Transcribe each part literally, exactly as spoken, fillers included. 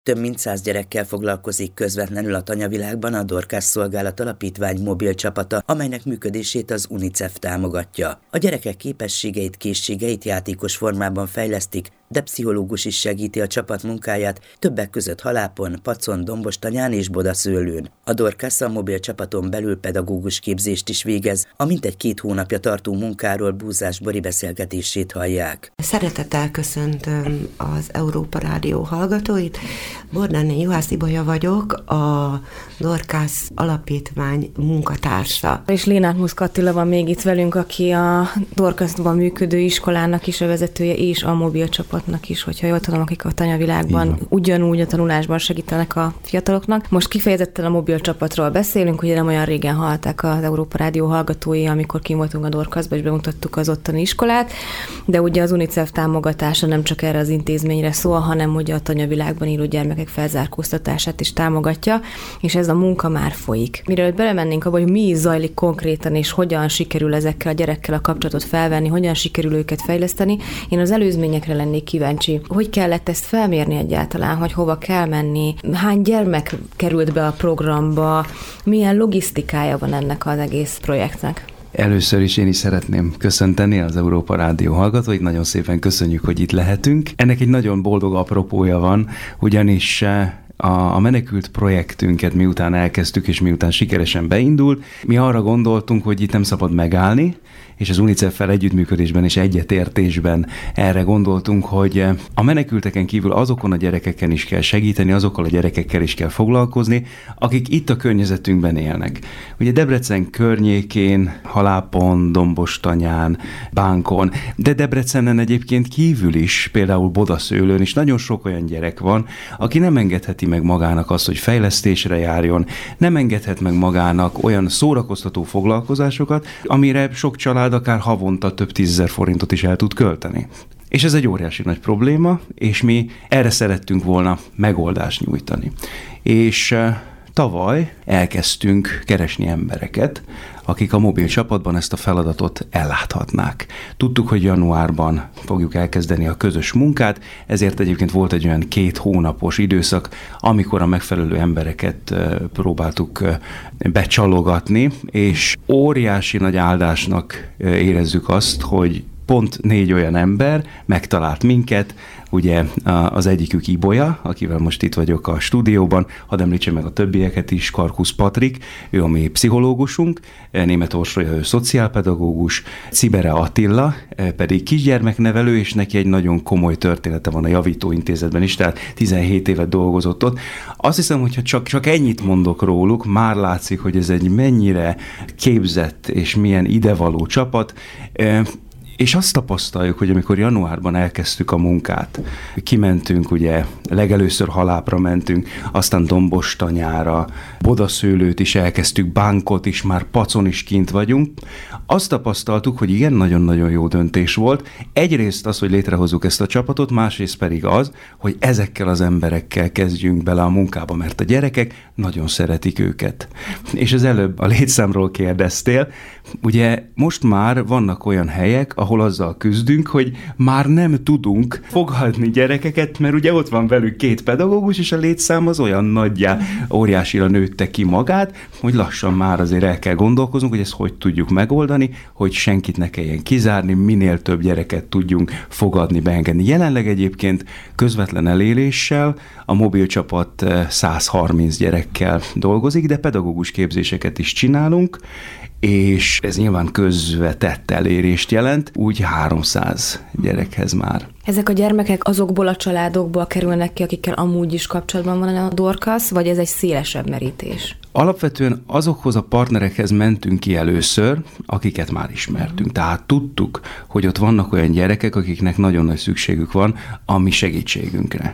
Több mint száz gyerekkel foglalkozik közvetlenül a Tanyavilágban a Dorcas Szolgálat Alapítvány mobil csapata, amelynek működését az UNICEF támogatja. A gyerekek képességeit, készségeit játékos formában fejlesztik, de pszichológus is segíti a csapat munkáját, többek között Halápon, Pacon, Dombostanyán és Bodaszőlőn. A Dorcas a mobil csapaton belül pedagógus képzést is végez, a mintegy két hónapja tartó munkáról Búzás Bori beszélgetését hallják. Szeretettel köszöntöm az Európa Rádió hallgatóit. Bordáné Juhász Ibolya vagyok, a Dorcas Alapítvány munkatársa. És Lénát Muszka Attila van még itt velünk, aki a Dorcasban működő iskolának is a vezetője, és a mobil csapatnak is, hogyha jól tudom, akik a Tanyavilágban ugyanúgy a tanulásban segítenek a fiataloknak. Most kifejezetten a mobil csapatról beszélünk, ugye nem olyan régen hallották az Európa Rádió hallgatói, amikor kim voltunk a Dorcasban, és bemutattuk az ottani iskolát, de ugye az UNICEF támogatása nem csak erre az intézményre szól, hanem ugye a Tanyavilágban élő gyermekek felzárkóztatását is támogatja, és ez a munka már folyik. Miről belemennénk abba, hogy mi is zajlik konkrétan, és hogyan sikerül ezekkel a gyerekkel a kapcsolatot felvenni, hogyan sikerül őket fejleszteni, én az előzményekre lennék kíváncsi. Hogy kellett ezt felmérni egyáltalán, hogy hova kell menni, hány gyermek került be a programba, milyen logisztikája van ennek az egész projektnek? Először is én is szeretném köszönteni az Európa Rádió hallgatóit, nagyon szépen köszönjük, hogy itt lehetünk. Ennek egy nagyon boldog apropója van, ugyanis a menekült projektünket miután elkezdtük, és miután sikeresen beindult, mi arra gondoltunk, hogy itt nem szabad megállni, és az UNICEF-fel együttműködésben és egyetértésben erre gondoltunk, hogy a menekülteken kívül azokon a gyerekeken is kell segíteni, azokkal a gyerekekkel is kell foglalkozni, akik itt a környezetünkben élnek. Ugye Debrecen környékén, Halápon, Dombostanyán, Bánkon, de Debrecenen egyébként kívül is, például Bodaszőlőn is nagyon sok olyan gyerek van, aki nem engedheti meg magának azt, hogy fejlesztésre járjon, nem engedhet meg magának olyan szórakoztató foglalkozásokat, amire sok család akár havonta több tízezer forintot is el tud költeni. És ez egy óriási nagy probléma, és mi erre szerettünk volna megoldást nyújtani. És tavaly elkezdtünk keresni embereket, akik a mobil csapatban ezt a feladatot elláthatnák. Tudtuk, hogy januárban fogjuk elkezdeni a közös munkát, ezért egyébként volt egy olyan két hónapos időszak, amikor a megfelelő embereket próbáltuk becsalogatni, és óriási nagy áldásnak érezzük azt, hogy pont négy olyan ember megtalált minket, ugye az egyikük Ibolya, akivel most itt vagyok a stúdióban, hadd említsem meg a többieket is, Karkusz Patrik, ő a mi pszichológusunk, Németh Orsolya, ő szociálpedagógus, Cibere Attila pedig kisgyermeknevelő, és neki egy nagyon komoly története van a Javító Intézetben is, tehát tizenhét évet dolgozott ott. Azt hiszem, hogyha csak, csak ennyit mondok róluk, már látszik, hogy ez egy mennyire képzett és milyen idevaló csapat. És azt tapasztaljuk, hogy amikor januárban elkezdtük a munkát, kimentünk, ugye legelőször Halápra mentünk, aztán Dombostanyára, Bodaszőlőt is elkezdtük, Bánkot is, már Pacon is kint vagyunk. Azt tapasztaltuk, hogy igen, nagyon-nagyon jó döntés volt. Egyrészt az, hogy létrehozzuk ezt a csapatot, másrészt pedig az, hogy ezekkel az emberekkel kezdjünk bele a munkába, mert a gyerekek nagyon szeretik őket. És az előbb a létszámról kérdeztél, ugye most már vannak olyan helyek, ahol azzal küzdünk, hogy már nem tudunk fogadni gyerekeket, mert ugye ott van velük két pedagógus, és a létszám az olyan nagyjá, óriásira nőtte ki magát, hogy lassan már azért el kell gondolkoznunk, hogy ezt hogy tudjuk megoldani, hogy senkit ne kelljen kizárni, minél több gyereket tudjunk fogadni, beengedni. Jelenleg egyébként közvetlen eléréssel a mobil csapat száz harminc gyerekkel dolgozik, de pedagógus képzéseket is csinálunk, és ez nyilván közvetett elérést jelent, úgy háromszáz gyerekhez már. Ezek a gyermekek azokból a családokból kerülnek ki, akikkel amúgy is kapcsolatban van a Dorcas, vagy ez egy szélesebb merítés? Alapvetően azokhoz a partnerekhez mentünk ki először, akiket már ismertünk. Tehát tudtuk, hogy ott vannak olyan gyerekek, akiknek nagyon nagy szükségük van a mi segítségünkre.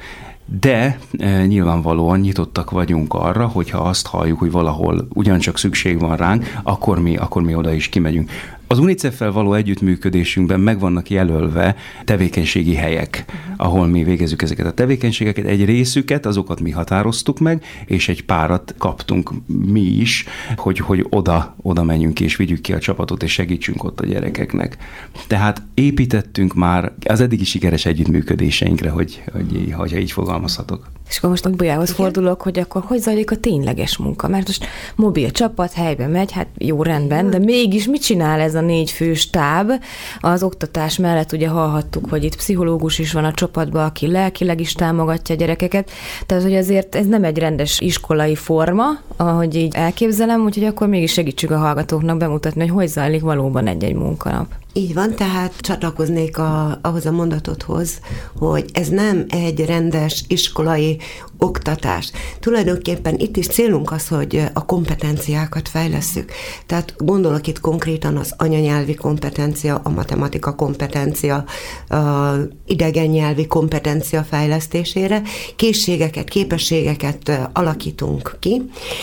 De e, nyilvánvalóan nyitottak vagyunk arra, hogyha azt halljuk, hogy valahol ugyancsak szükség van ránk, akkor mi, akkor mi oda is kimegyünk. Az UNICEF-fel való együttműködésünkben meg vannak jelölve tevékenységi helyek, ahol mi végezzük ezeket a tevékenységeket. Egy részüket, azokat mi határoztuk meg, és egy párat kaptunk mi is, hogy, hogy oda, oda menjünk és vigyük ki a csapatot, és segítsünk ott a gyerekeknek. Tehát építettünk már az eddigi sikeres együttműködéseinkre, hogy, hogy, hogy így fogalmazhatok. És akkor most a Bolyához fordulok, hogy akkor hogy zajlik a tényleges munka? Mert most mobil csapat helyben megy, hát jó, rendben, de mégis mit csinál ez a négy fő stáb? Az oktatás mellett ugye hallhattuk, hogy itt pszichológus is van a csapatban, aki lelkileg is támogatja a gyerekeket, tehát hogy azért ez nem egy rendes iskolai forma, ahogy így elképzelem, úgyhogy akkor mégis segítsük a hallgatóknak bemutatni, hogy hogy zajlik valóban egy-egy munkanap. Így van, tehát csatlakoznék a, ahhoz a mondatodhoz, hogy ez nem egy rendes iskolai oktatás. Tulajdonképpen itt is célunk az, hogy a kompetenciákat fejlesszük. Tehát gondolok itt konkrétan az anyanyelvi kompetencia, a matematika kompetencia, a idegen nyelvi kompetencia fejlesztésére, készségeket, képességeket alakítunk ki,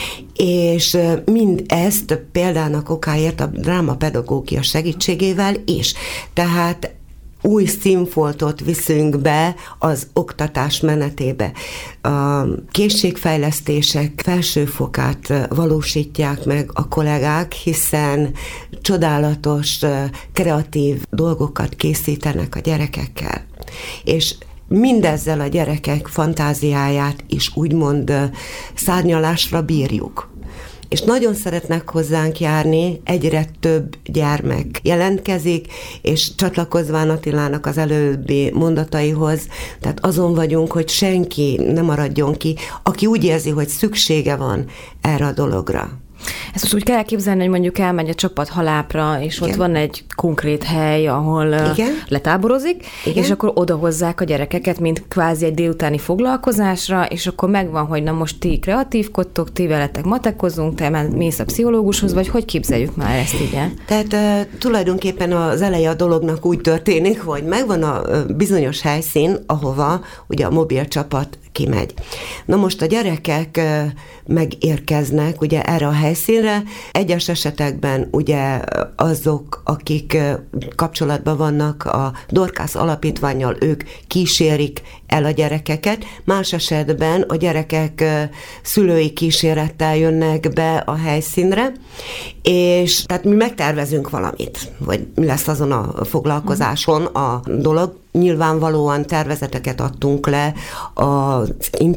és mindezt példának okáért a drámapedagógia segítségével is. Tehát új színfoltot viszünk be az oktatás menetébe. A készségfejlesztések felsőfokát valósítják meg a kollégák, hiszen csodálatos, kreatív dolgokat készítenek a gyerekekkel. És mindezzel a gyerekek fantáziáját is úgymond szárnyalásra bírjuk. És nagyon szeretnek hozzánk járni, egyre több gyermek jelentkezik, és csatlakozván Attilának az előbbi mondataihoz, tehát azon vagyunk, hogy senki ne maradjon ki, aki úgy érzi, hogy szüksége van erre a dologra. Ezt most úgy kell elképzelni, hogy mondjuk elmegy a csapat Halápra, és igen, ott van egy konkrét hely, ahol igen, letáborozik, igen, és akkor odahozzák a gyerekeket, mint kvázi egy délutáni foglalkozásra, és akkor megvan, hogy na most ti kreatívkodtok, ti veletek matekozunk, te mész a pszichológushoz, vagy hogy képzeljük már ezt így el? Tehát uh, tulajdonképpen az eleje a dolognak úgy történik, hogy megvan a uh, bizonyos helyszín, ahova ugye a mobil csapat kimegy. Na most a gyerekek megérkeznek ugye erre a helyszínre, egyes esetekben ugye azok, akik kapcsolatban vannak a Dorkász alapítvánnyal, ők kísérik el a gyerekeket, más esetben a gyerekek szülői kísérettel jönnek be a helyszínre, és tehát mi megtervezünk valamit, vagy mi lesz azon a foglalkozáson a dolog. Nyilvánvalóan tervezeteket adtunk le az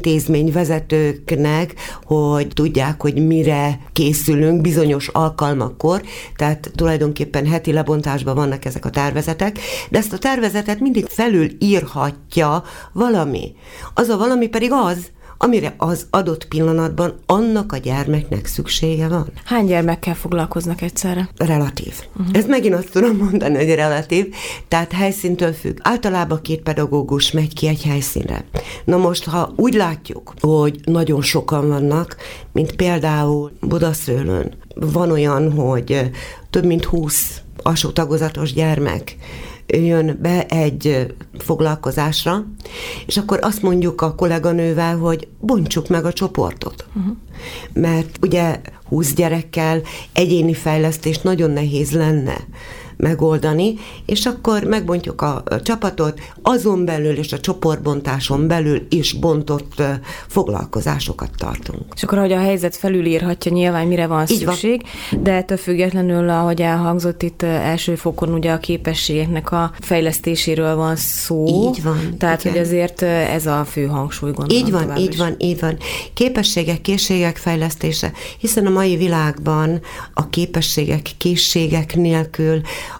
intézményvezetőknek, hogy tudják, hogy mire készülünk bizonyos alkalmakkor, tehát tulajdonképpen heti lebontásban vannak ezek a tervezetek, de ezt a tervezetet mindig felül írhatja valami. Az a valami pedig az, amire az adott pillanatban annak a gyermeknek szüksége van. Hány gyermekkel foglalkoznak egyszerre? Relatív. Uh-huh. Ezt megint azt tudom mondani, hogy relatív, tehát helyszíntől függ. Általában két pedagógus megy ki egy helyszínre. Na most, ha úgy látjuk, hogy nagyon sokan vannak, mint például Budaszőlőn, van olyan, hogy több mint húsz alsó tagozatos gyermek jön be egy foglalkozásra, és akkor azt mondjuk a kolléganővel, hogy bontsuk meg a csoportot. Uh-huh. Mert ugye húsz gyerekkel egyéni fejlesztést nagyon nehéz lenne megoldani, és akkor megbontjuk a csapatot, azon belül és a csoportbontáson belül is bontott foglalkozásokat tartunk. És akkor, ahogy a helyzet felülírhatja nyilván, mire van így szükség, van. De ettől függetlenül, ahogy elhangzott itt első fokon, ugye a képességeknek a fejlesztéséről van szó. Így van. Tehát, igen, hogy azért ez a fő hangsúly, gondolom. Így van, így is. van, így van. Képességek, készségek fejlesztése, hiszen a mai világban a képességek, készségek nélkül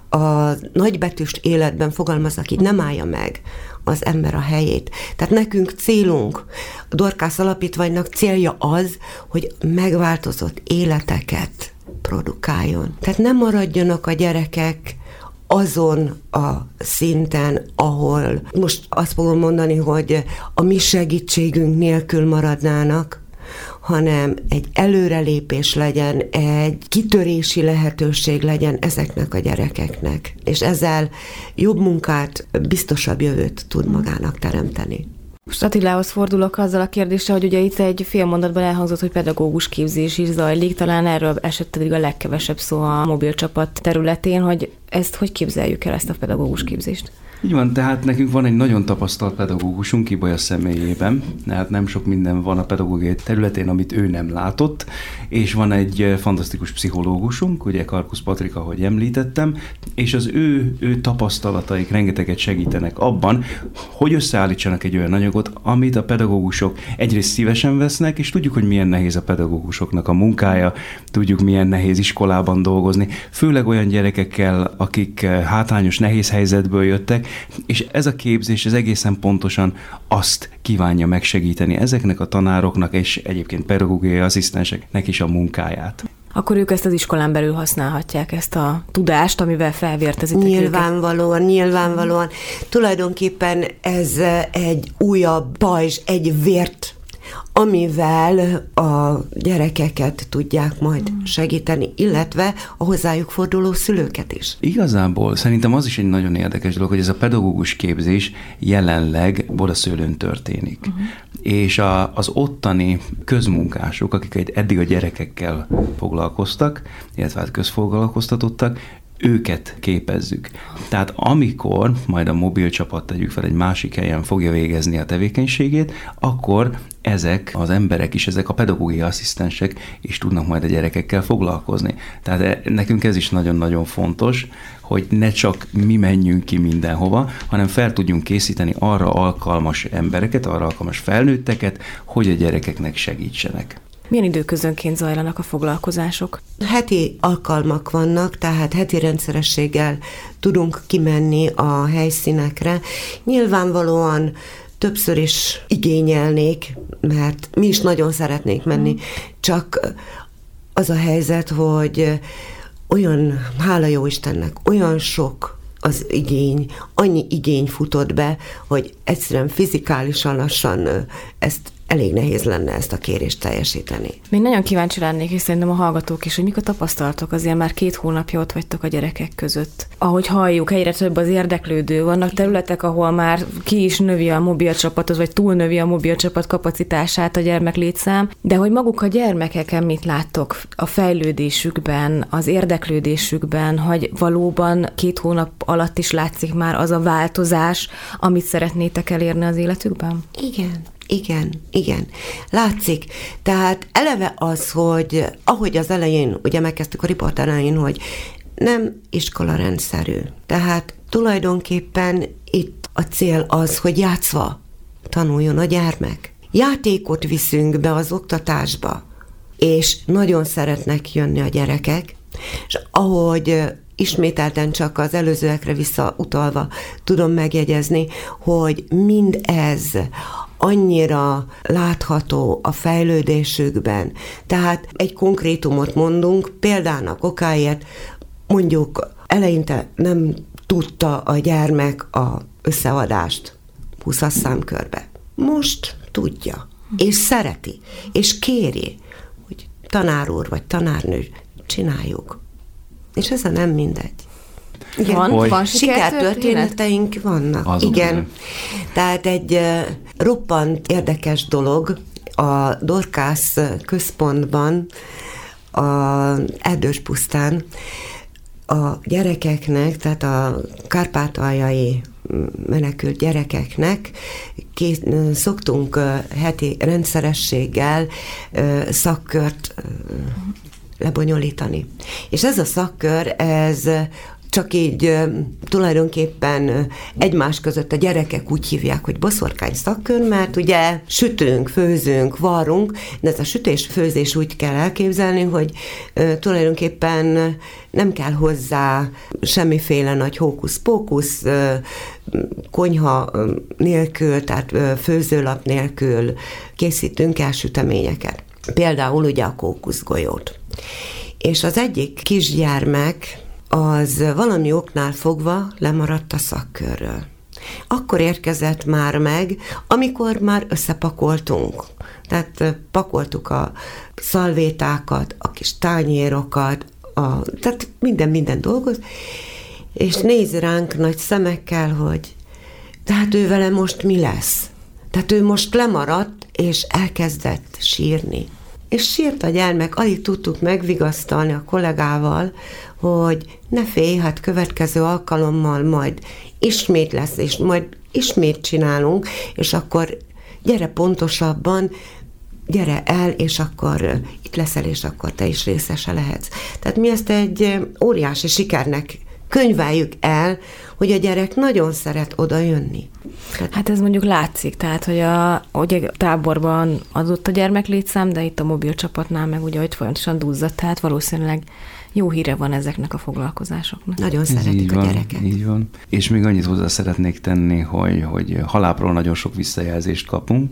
a nagybetűs életben fogalmaznak, így nem állja meg az ember a helyét. Tehát nekünk célunk, a Dorkász Alapítványnak célja az, hogy megváltozott életeket produkáljon. Tehát nem maradjanak a gyerekek azon a szinten, ahol most azt fogom mondani, hogy a mi segítségünk nélkül maradnának, hanem egy előrelépés legyen, egy kitörési lehetőség legyen ezeknek a gyerekeknek. És ezzel jobb munkát, biztosabb jövőt tud magának teremteni. Most Attilához fordulok azzal a kérdéssel, hogy ugye itt egy fél mondatban elhangzott, hogy pedagógus képzés is zajlik, talán erről esett eddig a legkevesebb szó a mobil csapat területén, hogy ezt hogy képzeljük el, ezt a pedagógus képzést? Így van, tehát nekünk van egy nagyon tapasztalt pedagógusunk Ibolya személyében, tehát nem sok minden van a pedagógiai területén, amit ő nem látott, és van egy fantasztikus pszichológusunk, ugye Karkusz Patrika, ahogy említettem, és az ő, ő tapasztalataik rengeteget segítenek abban, hogy összeállítsanak egy olyan anyagot, amit a pedagógusok egyrészt szívesen vesznek, és tudjuk, hogy milyen nehéz a pedagógusoknak a munkája, tudjuk, milyen nehéz iskolában dolgozni, főleg olyan gyerekekkel, akik hátrányos, nehéz helyzetből jöttek, és ez a képzés, ez egészen pontosan azt kívánja megsegíteni ezeknek a tanároknak, és egyébként pedagógiai asszisztenseknek is a munkáját. Akkor ők ezt az iskolán belül használhatják, ezt a tudást, amivel felvértezitek Nyilvánvalóan, őket. nyilvánvalóan. Tulajdonképpen ez egy újabb pajzs, egy vért, amivel a gyerekeket tudják majd segíteni, illetve a hozzájuk forduló szülőket is. Igazából szerintem az is egy nagyon érdekes dolog, hogy ez a pedagógus képzés jelenleg Bodaszőlőn történik. Uh-huh. És a, az ottani közmunkások, akik eddig a gyerekekkel foglalkoztak, illetve hát közfoglalkoztatottak, őket képezzük. Tehát amikor majd a mobil csapat, tegyük fel, egy másik helyen fogja végezni a tevékenységét, akkor ezek az emberek is, ezek a pedagógiai asszisztensek is tudnak majd a gyerekekkel foglalkozni. Tehát nekünk ez is nagyon-nagyon fontos, hogy ne csak mi menjünk ki mindenhova, hanem fel tudjunk készíteni arra alkalmas embereket, arra alkalmas felnőtteket, hogy a gyerekeknek segítsenek. Milyen időközönként zajlanak a foglalkozások? Heti alkalmak vannak, tehát heti rendszerességgel tudunk kimenni a helyszínekre. Nyilvánvalóan többször is igényelnék, mert mi is nagyon szeretnénk menni, csak az a helyzet, hogy olyan, hála jó Istennek, olyan sok az igény, annyi igény futott be, hogy egyszerűen fizikálisan lassan ezt elég nehéz lenne ezt a kérést teljesíteni. Még nagyon kíváncsi lennék, és szerintem a hallgatók is, hogy mik a tapasztalatok, azért már két hónapja ott vagytok a gyerekek között. Ahogy halljuk, egyre több az érdeklődő, vannak területek, ahol már ki is növi a mobilcsapatot, vagy túlnövi a mobilcsapat kapacitását a gyermeklétszám, de hogy maguk a gyermekeken mit láttok a fejlődésükben, az érdeklődésükben, hogy valóban két hónap alatt is látszik már az a változás, amit szeretnétek elérni az életükben? Igen. Igen, igen. Látszik. Tehát eleve az, hogy ahogy az elején, ugye megkezdtük a riport elején, hogy nem iskola rendszerű. Tehát tulajdonképpen itt a cél az, hogy játszva tanuljon a gyermek. Játékot viszünk be az oktatásba, és nagyon szeretnek jönni a gyerekek, és ahogy ismételten csak az előzőekre visszautalva tudom megjegyezni, hogy mindez annyira látható a fejlődésükben. Tehát egy konkrétumot mondunk, példának okáért, mondjuk eleinte nem tudta a gyermek a összeadást húszas számkörbe. Most tudja, és szereti, és kéri, hogy tanár úr vagy tanárnő, csináljuk. És ez a nem mindegy. Igen, van, van sikertörténeteink vannak. Azon igen. nem. Tehát egy uh, roppant érdekes dolog a Dorkász központban, az Erdős pusztán a gyerekeknek, tehát a kárpátaljai menekült gyerekeknek kész, szoktunk uh, heti rendszerességgel uh, szakkört uh, lebonyolítani. És ez a szakkör, ez csak így tulajdonképpen egymás között a gyerekek úgy hívják, hogy boszorkány szakkör, mert ugye sütünk, főzünk, varrunk, de ez a sütés-főzés úgy kell elképzelni, hogy tulajdonképpen nem kell hozzá semmiféle nagy hókusz-pókusz, konyha nélkül, tehát főzőlap nélkül készítünk el süteményeket. Például ugye a kókuszgolyót. És az egyik kisgyermek az valami oknál fogva lemaradt a szakkörről. Akkor érkezett már meg, amikor már összepakoltunk. Tehát pakoltuk a szalvétákat, a kis tányérokat, a, tehát minden-minden dolgot, és néz ránk nagy szemekkel, hogy tehát ő vele most mi lesz? Tehát ő most lemaradt, és elkezdett sírni. és sírt a gyermek, alig tudtuk megvigasztalni a kollégával, hogy ne félj, hát következő alkalommal majd ismét lesz, és majd ismét csinálunk, és akkor gyere pontosabban, gyere el, és akkor itt leszel, és akkor te is részese lehetsz. Tehát mi ezt egy óriási sikernek könyveljük el, hogy a gyerek nagyon szeret oda jönni. Hát ez mondjuk látszik, tehát, hogy a, hogy a táborban adott a gyermek létszám, de itt a mobil csapatnál meg ugye, hogy folyamatosan duzzadt, tehát valószínűleg jó híre van ezeknek a foglalkozásoknak. Nagyon ez szeretik a van, gyerekek. Így van. És még annyit hozzá szeretnék tenni, hogy, hogy halápról nagyon sok visszajelzést kapunk,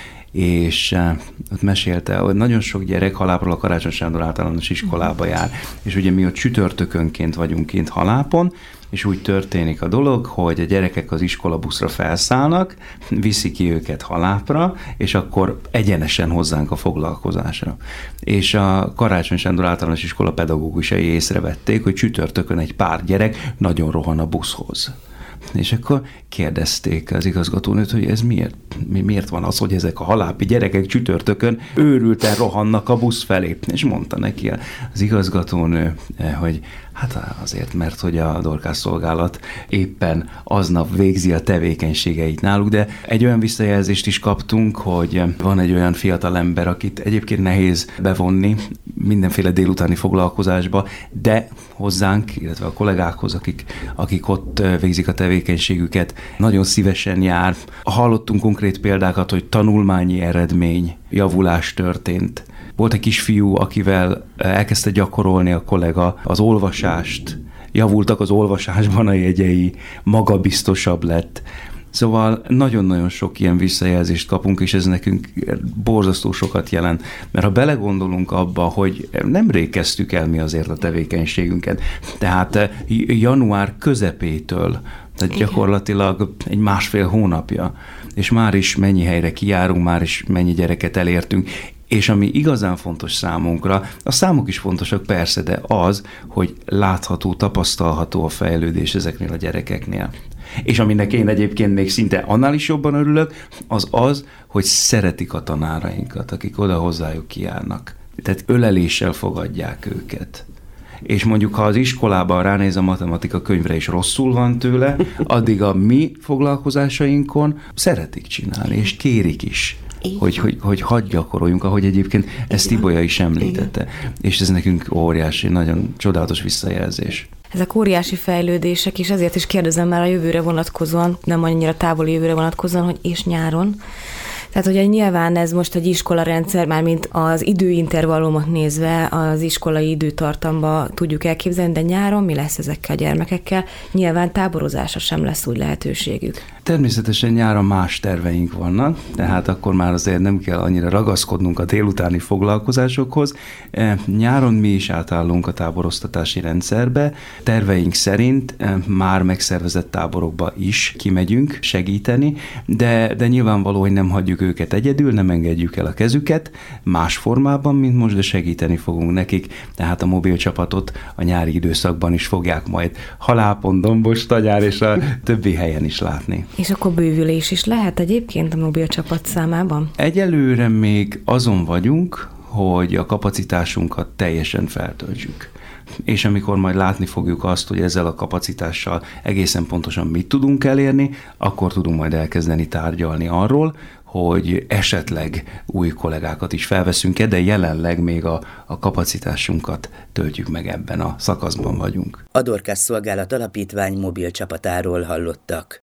és uh, ott mesélte, hogy nagyon sok gyerek Halápról a Karácsony Sándor általános iskolába jár, és ugye mi ott csütörtökönként vagyunk kint Halápon, és úgy történik a dolog, hogy a gyerekek az iskolabuszra felszállnak, viszi ki őket Halápra, és akkor egyenesen hozzánk a foglalkozásra. És a Karácsony Sándor általános iskola pedagógusai észrevették, hogy csütörtökön egy pár gyerek nagyon rohan a buszhoz. És akkor kérdezték az igazgatónőt, hogy ez miért, miért van az, hogy ezek a halápi gyerekek csütörtökön őrülten rohannak a busz felé. És mondta neki az igazgatónő, hogy hát azért, mert hogy a Dorcas szolgálat éppen aznap végzi a tevékenységeit náluk, de egy olyan visszajelzést is kaptunk, hogy van egy olyan fiatal ember, akit egyébként nehéz bevonni mindenféle délutáni foglalkozásba, de hozzánk, illetve a kollégákhoz, akik, akik ott végzik a tevékenységüket, nagyon szívesen jár. Hallottunk konkrét példákat, hogy tanulmányi eredmény, javulás történt. Volt egy kisfiú, akivel elkezdte gyakorolni a kollega az olvasást, javultak az olvasásban a jegyei, magabiztosabb lett. Szóval nagyon-nagyon sok ilyen visszajelzést kapunk, és ez nekünk borzasztó sokat jelent. Mert ha belegondolunk abba, hogy nemrég kezdtük el mi azért a tevékenységünket, tehát január közepétől, tehát gyakorlatilag egy másfél hónapja, és már is mennyi helyre kijárunk, már is mennyi gyereket elértünk, és ami igazán fontos számunkra, a számok is fontosak persze, de az, hogy látható, tapasztalható a fejlődés ezeknél a gyerekeknél. És aminek én egyébként még szinte annál is jobban örülök, az az, hogy szeretik a tanárainkat, akik oda hozzájuk kijárnak. Tehát öleléssel fogadják őket. És mondjuk, ha az iskolában ránéz a matematika könyvre és rosszul van tőle, addig a mi foglalkozásainkon szeretik csinálni, és kérik is. Hogy, hogy, hogy hadd gyakoroljunk, ahogy egyébként ezt Ibolya is említette. És ez nekünk óriási, nagyon csodálatos visszajelzés. Ezek óriási fejlődések, és ezért is kérdezem már a jövőre vonatkozóan, nem annyira távoli jövőre vonatkozóan, hogy és nyáron. Tehát ugye nyilván ez most egy iskolarendszer, mármint az időintervallumot nézve az iskolai időtartamba tudjuk elképzelni, de nyáron mi lesz ezekkel a gyermekekkel? Nyilván táborozásra sem lesz úgy lehetőségük. Természetesen nyáron más terveink vannak, tehát akkor már azért nem kell annyira ragaszkodnunk a délutáni foglalkozásokhoz. Nyáron mi is átállunk a táboroztatási rendszerbe. Terveink szerint már megszervezett táborokba is kimegyünk segíteni, de, de nyilvánvaló, hogy nem hagyjuk őket egyedül, nem engedjük el a kezüket, más formában, mint most, de segíteni fogunk nekik, tehát a mobil csapatot a nyári időszakban is fogják majd Halápon, Dombostanyán és a többi helyen is látni. És akkor bővülés is lehet egyébként a mobil csapat számában? Egyelőre még azon vagyunk, hogy a kapacitásunkat teljesen feltöltsük. És amikor majd látni fogjuk azt, hogy ezzel a kapacitással egészen pontosan mit tudunk elérni, akkor tudunk majd elkezdeni tárgyalni arról, hogy esetleg új kollégákat is felveszünk-e, de jelenleg még a, a kapacitásunkat töltjük meg, ebben a szakaszban vagyunk. A Dorcas Szolgálat Alapítvány mobil csapatáról hallottak.